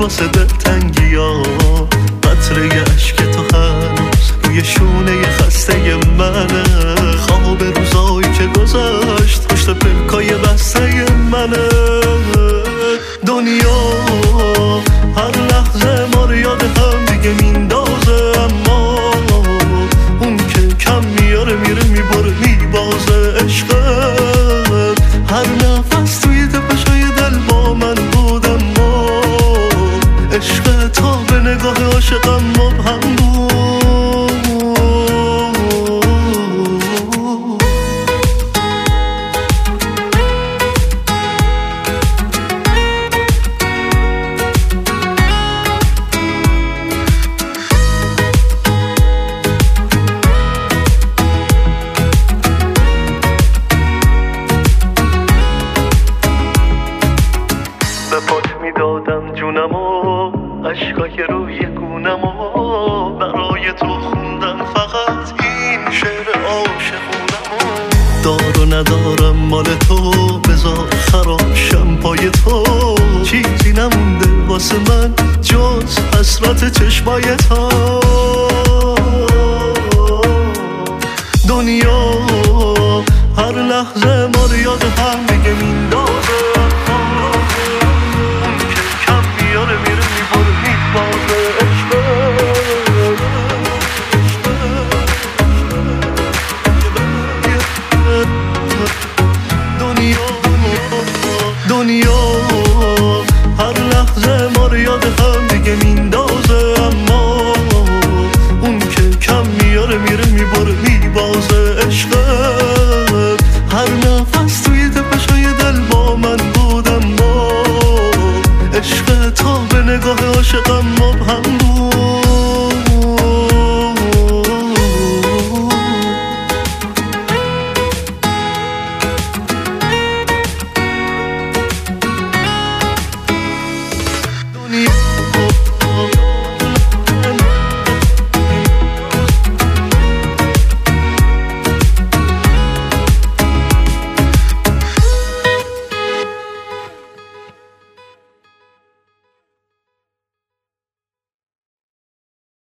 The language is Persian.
واسه دلتنگی ها، قطره اشک تو هنوز روی شونه خسته منه. خواب روزایی که گذشت پشت پلکای بسته منه. دنیا هر لحظه ما رو یاد هم دیگه میندازه، اما اون که کم میاره میره میبره میبازه. عشقت هر نفس توی تپشای دل با من بود، اما عشق تا به نگاه عاشقم مبهم بود. به پات میدادم جونمو، عشقای روی گونمو برای تو خوندم فقط این شعر عاشقونمو. دار و ندارم مال تو، بذار خراشم پای تو. چیزی نمونده واسه من جز حسرت چشمای تو. دنیا هر لحظه ما رو یاد هم دیگه میندازه، اون که کم میاره میره میبره میبازه. دنیا هر لحظه ما رو یاد هم دیگه میندازه، اما اون که کم میاره میره میبره میبازه. عشقت هر نفس توی تپشای دل با من بود، اما عشق تا به نگاه عاشقم مبهم